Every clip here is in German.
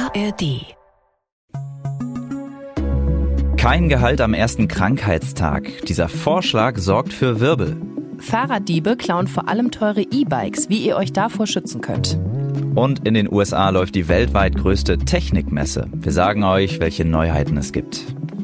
ARD. Kein Gehalt am ersten Krankheitstag. Dieser Vorschlag sorgt für Wirbel. Fahrraddiebe klauen vor allem teure E-Bikes, wie ihr euch davor schützen könnt. Und in den USA läuft die weltweit größte Technikmesse. Wir sagen euch, welche Neuheiten es gibt.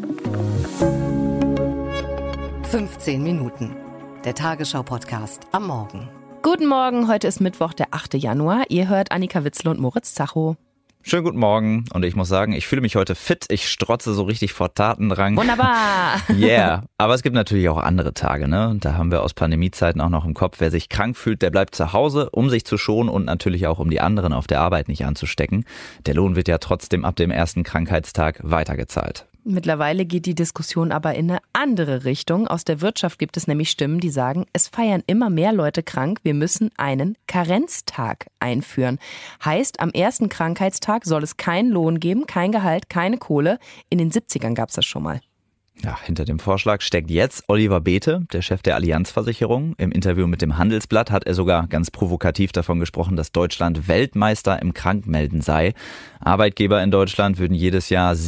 15 Minuten. Der Tagesschau-Podcast am Morgen. Guten Morgen, heute ist Mittwoch, der 8. Januar. Ihr hört Annika Witzle und Moritz Zacho. Schönen guten Morgen und ich muss sagen, ich fühle mich heute fit, ich strotze so richtig vor Tatendrang. Wunderbar! Yeah, aber es gibt natürlich auch andere Tage, ne? Da haben wir aus Pandemiezeiten auch noch im Kopf, wer sich krank fühlt, der bleibt zu Hause, um sich zu schonen und natürlich auch um die anderen auf der Arbeit nicht anzustecken. Der Lohn wird ja trotzdem ab dem ersten Krankheitstag weitergezahlt. Mittlerweile geht die Diskussion aber in eine andere Richtung. Aus der Wirtschaft gibt es nämlich Stimmen, die sagen, es feiern immer mehr Leute krank, wir müssen einen Karenztag einführen. Heißt, am ersten Krankheitstag soll es keinen Lohn geben, kein Gehalt, keine Kohle. In den 70ern gab es das schon mal. Ja, hinter dem Vorschlag steckt jetzt Oliver Bäte, der Chef der Allianz-Versicherung. Im Interview mit dem Handelsblatt hat er sogar ganz provokativ davon gesprochen, dass Deutschland Weltmeister im Krankmelden sei. Arbeitgeber in Deutschland würden jedes Jahr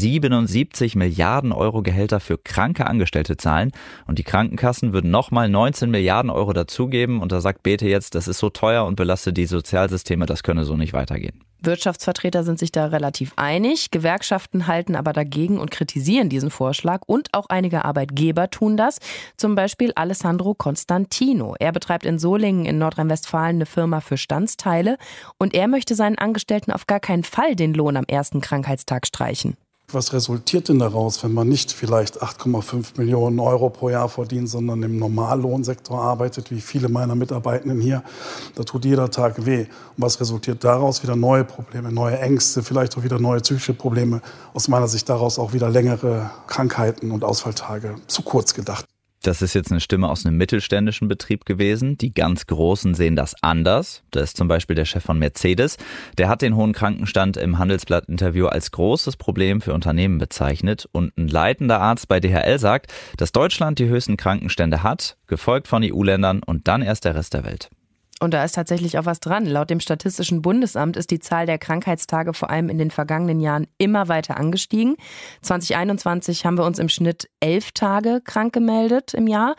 77 Milliarden Euro Gehälter für kranke Angestellte zahlen. Und die Krankenkassen würden nochmal 19 Milliarden Euro dazugeben. Und da sagt Bäte jetzt, das ist so teuer und belastet die Sozialsysteme, das könne so nicht weitergehen. Wirtschaftsvertreter sind sich da relativ einig. Gewerkschaften halten aber dagegen und kritisieren diesen Vorschlag. Und auch einige Arbeitgeber tun das. Zum Beispiel Alessandro Constantino. Er betreibt in Solingen in Nordrhein-Westfalen eine Firma für Standsteile. Und er möchte seinen Angestellten auf gar keinen Fall den Lohn am ersten Krankheitstag streichen. Was resultiert denn daraus, wenn man nicht vielleicht 8,5 Millionen Euro pro Jahr verdient, sondern im Normallohnsektor arbeitet, wie viele meiner Mitarbeitenden hier? Da tut jeder Tag weh. Und was resultiert daraus? Wieder neue Probleme, neue Ängste, vielleicht auch wieder neue psychische Probleme. Aus meiner Sicht daraus auch wieder längere Krankheiten und Ausfalltage. Zu kurz gedacht. Das ist jetzt eine Stimme aus einem mittelständischen Betrieb gewesen. Die ganz Großen sehen das anders. Da ist zum Beispiel der Chef von Mercedes. Der hat den hohen Krankenstand im Handelsblatt-Interview als großes Problem für Unternehmen bezeichnet. Und ein leitender Arzt bei DHL sagt, dass Deutschland die höchsten Krankenstände hat, gefolgt von EU-Ländern und dann erst der Rest der Welt. Und da ist tatsächlich auch was dran. Laut dem Statistischen Bundesamt ist die Zahl der Krankheitstage vor allem in den vergangenen Jahren immer weiter angestiegen. 2021 haben wir uns im Schnitt 11 Tage krank gemeldet im Jahr.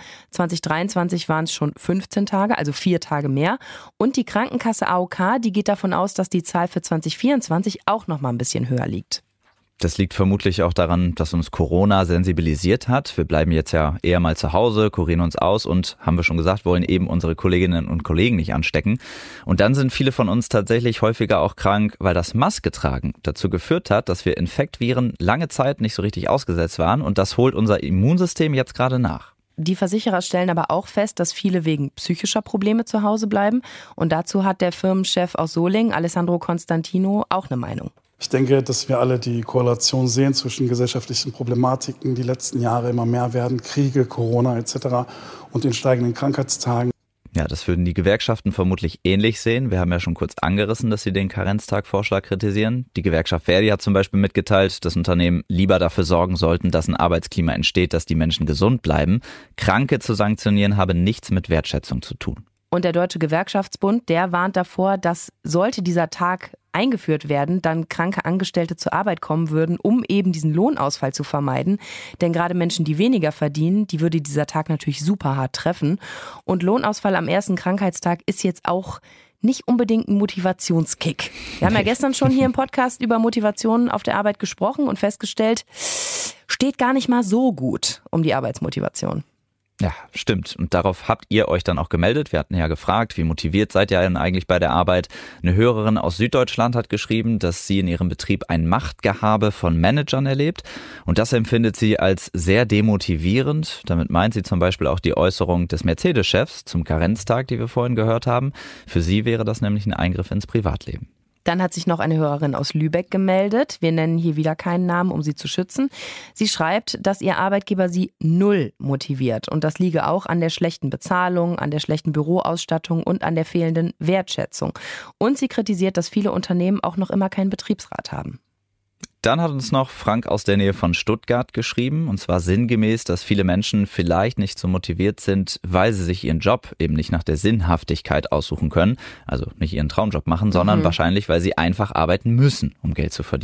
2023 waren es schon 15 Tage, also 4 Tage mehr. Und die Krankenkasse AOK, die geht davon aus, dass die Zahl für 2024 auch noch mal ein bisschen höher liegt. Das liegt vermutlich auch daran, dass uns Corona sensibilisiert hat. Wir bleiben jetzt ja eher mal zu Hause, kurieren uns aus und, haben wir schon gesagt, wollen eben unsere Kolleginnen und Kollegen nicht anstecken. Und dann sind viele von uns tatsächlich häufiger auch krank, weil das Maske tragen dazu geführt hat, dass wir Infektviren lange Zeit nicht so richtig ausgesetzt waren. Und das holt unser Immunsystem jetzt gerade nach. Die Versicherer stellen aber auch fest, dass viele wegen psychischer Probleme zu Hause bleiben. Und dazu hat der Firmenchef aus Solingen, Alessandro Constantino, auch eine Meinung. Ich denke, dass wir alle die Korrelation sehen zwischen gesellschaftlichen Problematiken, die letzten Jahre immer mehr werden, Kriege, Corona etc. und den steigenden Krankheitstagen. Ja, das würden die Gewerkschaften vermutlich ähnlich sehen. Wir haben ja schon kurz angerissen, dass sie den Karenztag-Vorschlag kritisieren. Die Gewerkschaft Verdi hat zum Beispiel mitgeteilt, dass Unternehmen lieber dafür sorgen sollten, dass ein Arbeitsklima entsteht, dass die Menschen gesund bleiben. Kranke zu sanktionieren habe nichts mit Wertschätzung zu tun. Und der Deutsche Gewerkschaftsbund, der warnt davor, dass sollte dieser Tag eingeführt werden, dann kranke Angestellte zur Arbeit kommen würden, um eben diesen Lohnausfall zu vermeiden. Denn gerade Menschen, die weniger verdienen, die würde dieser Tag natürlich super hart treffen. Und Lohnausfall am ersten Krankheitstag ist jetzt auch nicht unbedingt ein Motivationskick. Wir haben ja gestern schon hier im Podcast über Motivation auf der Arbeit gesprochen und festgestellt, steht gar nicht mal so gut um die Arbeitsmotivation. Ja, stimmt. Und darauf habt ihr euch dann auch gemeldet. Wir hatten ja gefragt, wie motiviert seid ihr denn eigentlich bei der Arbeit? Eine Hörerin aus Süddeutschland hat geschrieben, dass sie in ihrem Betrieb ein Machtgehabe von Managern erlebt. Und das empfindet sie als sehr demotivierend. Damit meint sie zum Beispiel auch die Äußerung des Mercedes-Chefs zum Karenztag, die wir vorhin gehört haben. Für sie wäre das nämlich ein Eingriff ins Privatleben. Dann hat sich noch eine Hörerin aus Lübeck gemeldet. Wir nennen hier wieder keinen Namen, um sie zu schützen. Sie schreibt, dass ihr Arbeitgeber sie null motiviert. Und das liege auch an der schlechten Bezahlung, an der schlechten Büroausstattung und an der fehlenden Wertschätzung. Und sie kritisiert, dass viele Unternehmen auch noch immer keinen Betriebsrat haben. Dann hat uns noch Frank aus der Nähe von Stuttgart geschrieben, und zwar sinngemäß, dass viele Menschen vielleicht nicht so motiviert sind, weil sie sich ihren Job eben nicht nach der Sinnhaftigkeit aussuchen können, also nicht ihren Traumjob machen, sondern wahrscheinlich, weil sie einfach arbeiten müssen, um Geld zu verdienen.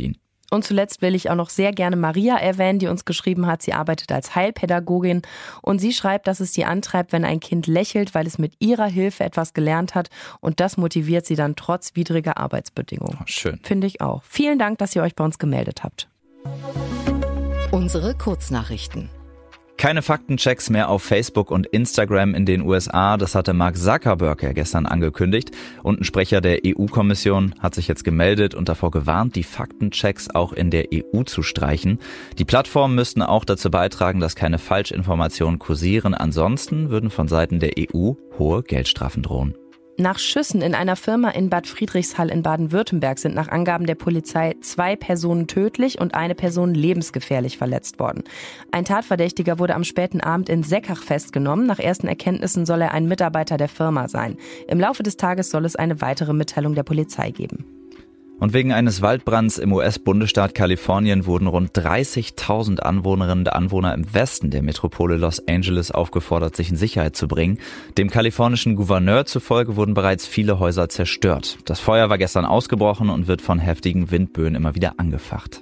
Und zuletzt will ich auch noch sehr gerne Maria erwähnen, die uns geschrieben hat, sie arbeitet als Heilpädagogin und sie schreibt, dass es sie antreibt, wenn ein Kind lächelt, weil es mit ihrer Hilfe etwas gelernt hat und das motiviert sie dann trotz widriger Arbeitsbedingungen. Schön. Finde ich auch. Vielen Dank, dass ihr euch bei uns gemeldet habt. Unsere Kurznachrichten. Keine Faktenchecks mehr auf Facebook und Instagram in den USA, das hatte Mark Zuckerberg ja gestern angekündigt. Und ein Sprecher der EU-Kommission hat sich jetzt gemeldet und davor gewarnt, die Faktenchecks auch in der EU zu streichen. Die Plattformen müssten auch dazu beitragen, dass keine Falschinformationen kursieren. Ansonsten würden von Seiten der EU hohe Geldstrafen drohen. Nach Schüssen in einer Firma in Bad Friedrichshall in Baden-Württemberg sind nach Angaben der Polizei 2 Personen tödlich und eine Person lebensgefährlich verletzt worden. Ein Tatverdächtiger wurde am späten Abend in Seckach festgenommen. Nach ersten Erkenntnissen soll er ein Mitarbeiter der Firma sein. Im Laufe des Tages soll es eine weitere Mitteilung der Polizei geben. Und wegen eines Waldbrands im US-Bundesstaat Kalifornien wurden rund 30.000 Anwohnerinnen und Anwohner im Westen der Metropole Los Angeles aufgefordert, sich in Sicherheit zu bringen. Dem kalifornischen Gouverneur zufolge wurden bereits viele Häuser zerstört. Das Feuer war gestern ausgebrochen und wird von heftigen Windböen immer wieder angefacht.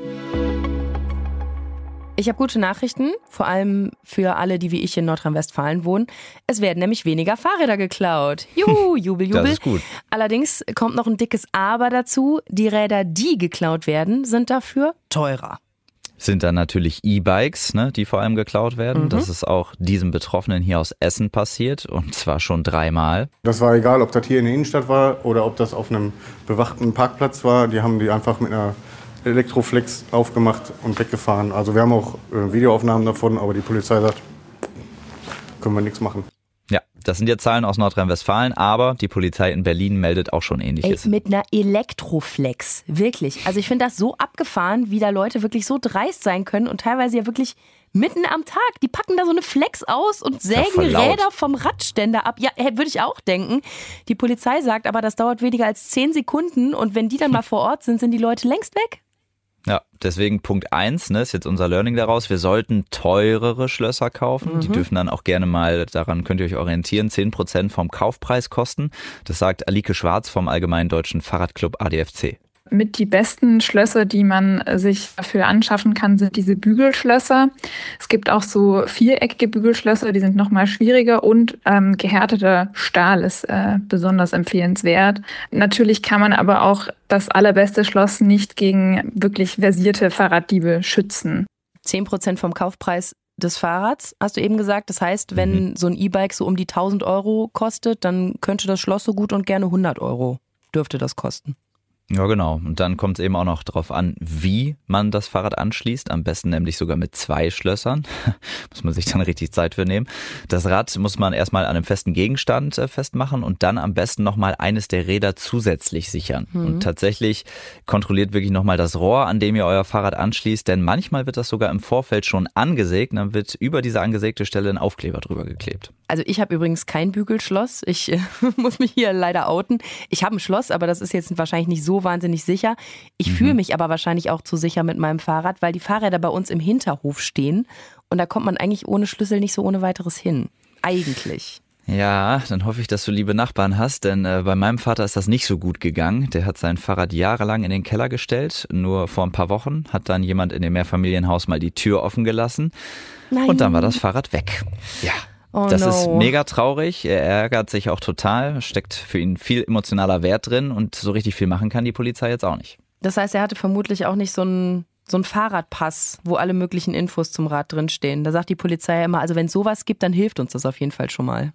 Ich habe gute Nachrichten, vor allem für alle, die wie ich in Nordrhein-Westfalen wohnen. Es werden nämlich weniger Fahrräder geklaut. Juhu, Jubel, Jubel. Das ist gut. Allerdings kommt noch ein dickes Aber dazu. Die Räder, die geklaut werden, sind dafür teurer. Sind dann natürlich E-Bikes, ne, die vor allem geklaut werden. Das ist auch diesem Betroffenen hier aus Essen passiert und zwar schon 3-mal. Das war egal, ob das hier in der Innenstadt war oder ob das auf einem bewachten Parkplatz war. Die haben die einfach mit einer Elektroflex aufgemacht und weggefahren. Also wir haben auch Videoaufnahmen davon, aber die Polizei sagt, können wir nichts machen. Ja, das sind jetzt Zahlen aus Nordrhein-Westfalen, aber die Polizei in Berlin meldet auch schon Ähnliches. Ey, mit einer Elektroflex, wirklich. Also ich finde das so abgefahren, wie da Leute wirklich so dreist sein können und teilweise ja wirklich mitten am Tag. Die packen da so eine Flex aus und sägen Räder vom Radständer ab. Ja, würde ich auch denken. Die Polizei sagt aber, das dauert weniger als 10 Sekunden und wenn die dann mal vor Ort sind, sind die Leute längst weg. Ja, deswegen Punkt 1, ne, ist jetzt unser Learning daraus. Wir sollten teurere Schlösser kaufen. Die dürfen dann auch gerne mal, daran könnt ihr euch orientieren, 10% vom Kaufpreis kosten. Das sagt Alike Schwarz vom Allgemeinen Deutschen Fahrradclub ADFC. Mit die besten Schlösser, die man sich dafür anschaffen kann, sind diese Bügelschlösser. Es gibt auch so viereckige Bügelschlösser, die sind nochmal schwieriger und gehärteter Stahl ist besonders empfehlenswert. Natürlich kann man aber auch das allerbeste Schloss nicht gegen wirklich versierte Fahrraddiebe schützen. 10% vom Kaufpreis des Fahrrads, hast du eben gesagt. Das heißt, wenn so ein E-Bike so um die 1.000 Euro kostet, dann könnte das Schloss so gut und gerne 100 Euro dürfte das kosten. Ja, genau. Und dann kommt es eben auch noch darauf an, wie man das Fahrrad anschließt. Am besten nämlich sogar mit 2 Schlössern. Muss man sich dann richtig Zeit für nehmen. Das Rad muss man erstmal an einem festen Gegenstand festmachen und dann am besten nochmal eines der Räder zusätzlich sichern. Und tatsächlich kontrolliert wirklich nochmal das Rohr, an dem ihr euer Fahrrad anschließt, denn manchmal wird das sogar im Vorfeld schon angesägt. Dann wird über diese angesägte Stelle ein Aufkleber drüber geklebt. Also ich habe übrigens kein Bügelschloss. Ich muss mich hier leider outen. Ich habe ein Schloss, aber das ist jetzt wahrscheinlich nicht so wahnsinnig sicher. Ich fühle mich aber wahrscheinlich auch zu sicher mit meinem Fahrrad, weil die Fahrräder bei uns im Hinterhof stehen und da kommt man eigentlich ohne Schlüssel nicht so ohne weiteres hin. Eigentlich. Ja, dann hoffe ich, dass du liebe Nachbarn hast, denn bei meinem Vater ist das nicht so gut gegangen. Der hat sein Fahrrad jahrelang in den Keller gestellt. Nur vor ein paar Wochen hat dann jemand in dem Mehrfamilienhaus mal die Tür offen gelassen. Nein. Und dann war das Fahrrad weg. Ja. Oh das no. ist mega traurig, er ärgert sich auch total, steckt für ihn viel emotionaler Wert drin und so richtig viel machen kann die Polizei jetzt auch nicht. Das heißt, er hatte vermutlich auch nicht so einen Fahrradpass, wo alle möglichen Infos zum Rad drinstehen. Da sagt die Polizei ja immer, also wenn es sowas gibt, dann hilft uns das auf jeden Fall schon mal.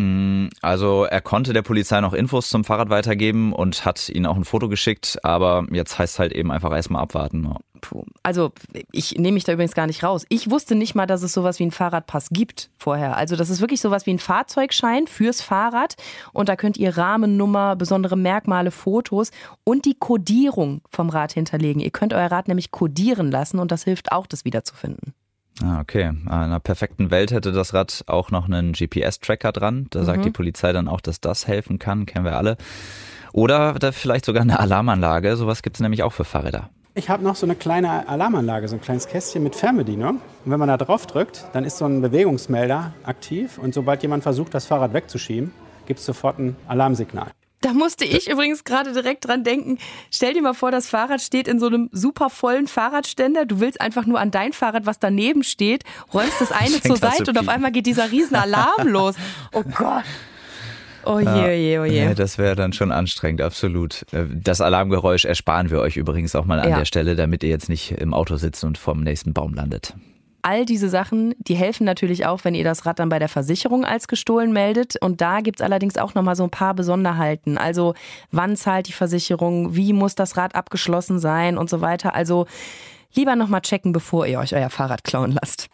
Also er konnte der Polizei noch Infos zum Fahrrad weitergeben und hat ihnen auch ein Foto geschickt, aber jetzt heißt es halt eben einfach erstmal abwarten. Puh. Also ich nehme mich da übrigens gar nicht raus. Ich wusste nicht mal, dass es sowas wie einen Fahrradpass gibt vorher. Also das ist wirklich sowas wie ein Fahrzeugschein fürs Fahrrad und da könnt ihr Rahmennummer, besondere Merkmale, Fotos und die Kodierung vom Rad hinterlegen. Ihr könnt euer Rad nämlich kodieren lassen und das hilft auch, das wiederzufinden. Ah, okay. In einer perfekten Welt hätte das Rad auch noch einen GPS-Tracker dran. Da sagt die Polizei dann auch, dass das helfen kann, kennen wir alle. Oder da vielleicht sogar eine Alarmanlage. Sowas gibt es nämlich auch für Fahrräder. Ich habe noch so eine kleine Alarmanlage, so ein kleines Kästchen mit Fernbedienung. Und wenn man da drauf drückt, dann ist so ein Bewegungsmelder aktiv. Und sobald jemand versucht, das Fahrrad wegzuschieben, gibt es sofort ein Alarmsignal. Da musste ich übrigens gerade direkt dran denken. Stell dir mal vor, das Fahrrad steht in so einem super vollen Fahrradständer. Du willst einfach nur an dein Fahrrad, was daneben steht, räumst das eine zur Seite und auf einmal geht dieser riesen Alarm los. Oh Gott. Oh je, oh je, oh je. Ja, das wäre dann schon anstrengend, absolut. Das Alarmgeräusch ersparen wir euch übrigens auch mal an der Stelle, damit ihr jetzt nicht im Auto sitzt und vorm nächsten Baum landet. All diese Sachen, die helfen natürlich auch, wenn ihr das Rad dann bei der Versicherung als gestohlen meldet. Und da gibt es allerdings auch nochmal so ein paar Besonderheiten. Also wann zahlt die Versicherung, wie muss das Rad abgeschlossen sein und so weiter. Also lieber nochmal checken, bevor ihr euch euer Fahrrad klauen lasst.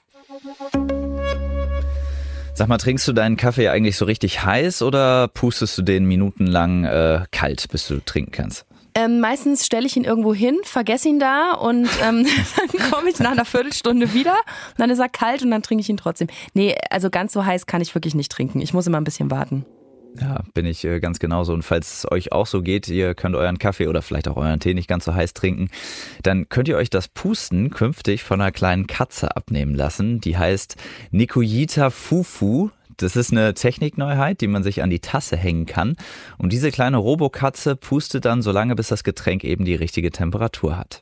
Sag mal, trinkst du deinen Kaffee eigentlich so richtig heiß oder pustest du den minutenlang kalt, bis du trinken kannst? Meistens stelle ich ihn irgendwo hin, vergesse ihn da und dann komme ich nach einer Viertelstunde wieder und dann ist er kalt und dann trinke ich ihn trotzdem. Nee, also ganz so heiß kann ich wirklich nicht trinken. Ich muss immer ein bisschen warten. Ja, bin ich ganz genauso. Und falls es euch auch so geht, ihr könnt euren Kaffee oder vielleicht auch euren Tee nicht ganz so heiß trinken, dann könnt ihr euch das Pusten künftig von einer kleinen Katze abnehmen lassen. Die heißt Nikojita Fufu. Das ist eine Technikneuheit, die man sich an die Tasse hängen kann. Und diese kleine Robokatze pustet dann so lange, bis das Getränk eben die richtige Temperatur hat.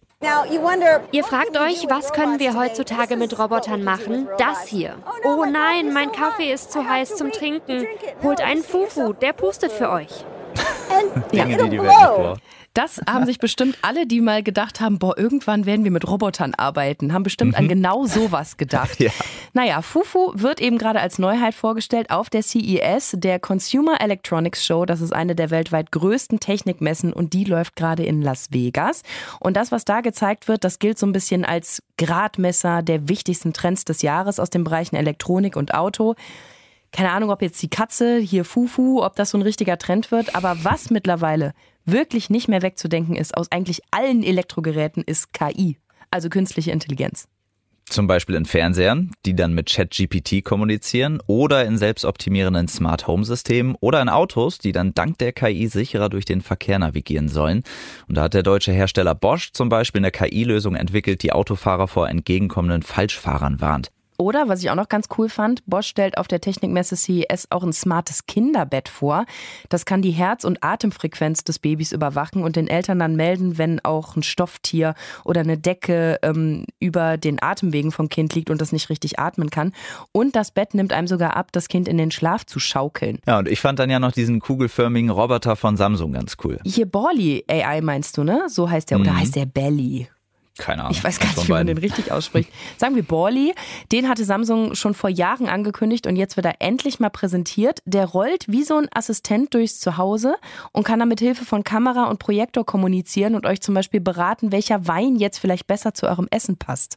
Ihr fragt euch, was können wir heutzutage mit Robotern machen? Das hier. Oh nein, mein Kaffee ist zu heiß zum Trinken. Holt einen Fufu, der pustet für euch. Dinge, die Welt nicht vor. Das haben sich bestimmt alle, die mal gedacht haben, irgendwann werden wir mit Robotern arbeiten, haben bestimmt an genau sowas gedacht. Ja. Naja, Fufu wird eben gerade als Neuheit vorgestellt auf der CES, der Consumer Electronics Show. Das ist eine der weltweit größten Technikmessen und die läuft gerade in Las Vegas. Und das, was da gezeigt wird, das gilt so ein bisschen als Gradmesser der wichtigsten Trends des Jahres aus den Bereichen Elektronik und Auto. Keine Ahnung, ob jetzt die Katze, hier Fufu, ob das so ein richtiger Trend wird. Aber was mittlerweile wirklich nicht mehr wegzudenken ist aus eigentlich allen Elektrogeräten, ist KI, also künstliche Intelligenz. Zum Beispiel in Fernsehern, die dann mit ChatGPT kommunizieren oder in selbstoptimierenden Smart-Home-Systemen oder in Autos, die dann dank der KI sicherer durch den Verkehr navigieren sollen. Und da hat der deutsche Hersteller Bosch zum Beispiel eine KI-Lösung entwickelt, die Autofahrer vor entgegenkommenden Falschfahrern warnt. Oder, was ich auch noch ganz cool fand, Bosch stellt auf der Technikmesse CES auch ein smartes Kinderbett vor. Das kann die Herz- und Atemfrequenz des Babys überwachen und den Eltern dann melden, wenn auch ein Stofftier oder eine Decke über den Atemwegen vom Kind liegt und das nicht richtig atmen kann. Und das Bett nimmt einem sogar ab, das Kind in den Schlaf zu schaukeln. Ja, und ich fand dann ja noch diesen kugelförmigen Roboter von Samsung ganz cool. Hier Balli AI meinst du, ne? So heißt der. Oder heißt der Belly? Keine Ahnung. Ich weiß gar nicht, wie man den richtig ausspricht. Sagen wir Balli. Den hatte Samsung schon vor Jahren angekündigt und jetzt wird er endlich mal präsentiert. Der rollt wie so ein Assistent durchs Zuhause und kann dann mit Hilfe von Kamera und Projektor kommunizieren und euch zum Beispiel beraten, welcher Wein jetzt vielleicht besser zu eurem Essen passt.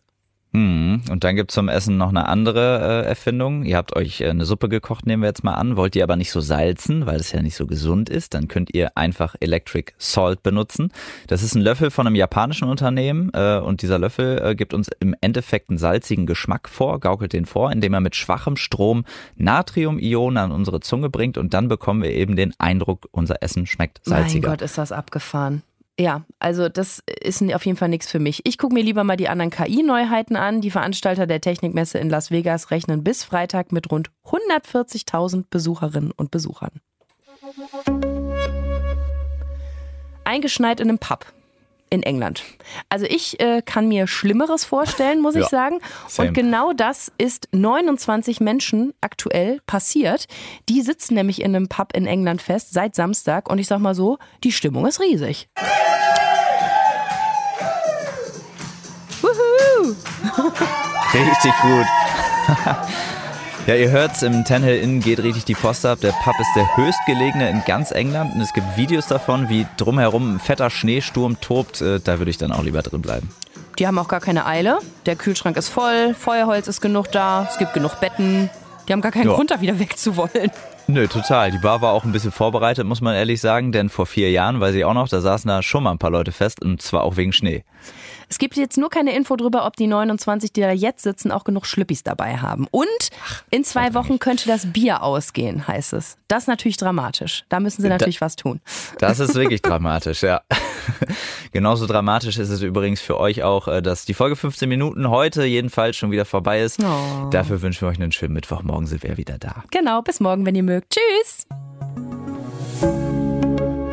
Und dann gibt's zum Essen noch eine andere Erfindung. Ihr habt euch eine Suppe gekocht, nehmen wir jetzt mal an. Wollt ihr aber nicht so salzen, weil es ja nicht so gesund ist, dann könnt ihr einfach Electric Salt benutzen. Das ist ein Löffel von einem japanischen Unternehmen und dieser Löffel gibt uns im Endeffekt einen salzigen Geschmack vor, gaukelt den vor, indem er mit schwachem Strom Natriumionen an unsere Zunge bringt und dann bekommen wir eben den Eindruck, unser Essen schmeckt salziger. Mein Gott, ist das abgefahren. Ja, also das ist auf jeden Fall nichts für mich. Ich gucke mir lieber mal die anderen KI-Neuheiten an. Die Veranstalter der Technikmesse in Las Vegas rechnen bis Freitag mit rund 140.000 Besucherinnen und Besuchern. Eingeschneit in einem Pub in England. Also ich kann mir Schlimmeres vorstellen, muss ich sagen. Same. Und genau das ist 29 Menschen aktuell passiert. Die sitzen nämlich in einem Pub in England fest seit Samstag. Und ich sag mal so, die Stimmung ist riesig. Wuhu! Richtig gut. Ja, ihr hört's, im Ten Hill Inn geht richtig die Post ab. Der Pub ist der höchstgelegene in ganz England und es gibt Videos davon, wie drumherum ein fetter Schneesturm tobt. Da würde ich dann auch lieber drin bleiben. Die haben auch gar keine Eile. Der Kühlschrank ist voll, Feuerholz ist genug da, es gibt genug Betten. Die haben gar keinen Grund, da wieder wegzuwollen. Nö, total. Die Bar war auch ein bisschen vorbereitet, muss man ehrlich sagen. Denn vor 4 Jahren, weiß ich auch noch, da saßen da schon mal ein paar Leute fest und zwar auch wegen Schnee. Es gibt jetzt nur keine Info darüber, ob die 29, die da jetzt sitzen, auch genug Schlüppis dabei haben. Und in 2 Wochen könnte das Bier ausgehen, heißt es. Das ist natürlich dramatisch. Da müssen sie natürlich was tun. Das ist wirklich dramatisch, ja. Genauso dramatisch ist es übrigens für euch auch, dass die Folge 15 Minuten heute jedenfalls schon wieder vorbei ist. Oh. Dafür wünschen wir euch einen schönen Mittwoch. Morgen sind wir wieder da. Genau, bis morgen, wenn ihr mögt. Tschüss!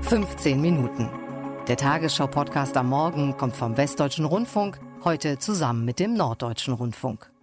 15 Minuten. Der Tagesschau-Podcast am Morgen kommt vom Westdeutschen Rundfunk, heute zusammen mit dem Norddeutschen Rundfunk.